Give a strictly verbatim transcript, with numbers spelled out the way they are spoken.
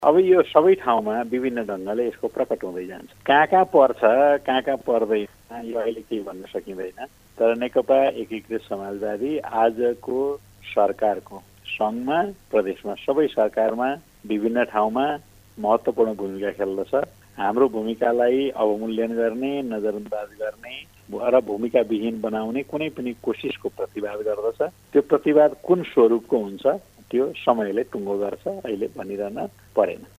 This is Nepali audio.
अब यो सबै ठाउँमा विभिन्न ढङ्गले यसको प्रकट हुँदै जान्छ। कहाँ कहाँ पर्छ, कहाँ कहाँ पर्दैन यो अहिले केही भन्न सकिँदैन। तर नेकपा एकीकृत समाजवादी आजको सरकारको सङ्घमा, प्रदेशमा, सबै सरकारमा विभिन्न ठाउँमा महत्त्वपूर्ण भूमिका खेल्दछ। हाम्रो भूमिकालाई अवमूल्यन गर्ने, नजरअन्दाज गर्ने र भूमिकाविहीन बनाउने कुनै पनि कोसिसको प्रतिवाद गर्दछ। त्यो प्रतिवाद कुन स्वरूपको हुन्छ त्यो समयले टुङ्गो गर्छ, अहिले भनिरहन परेन।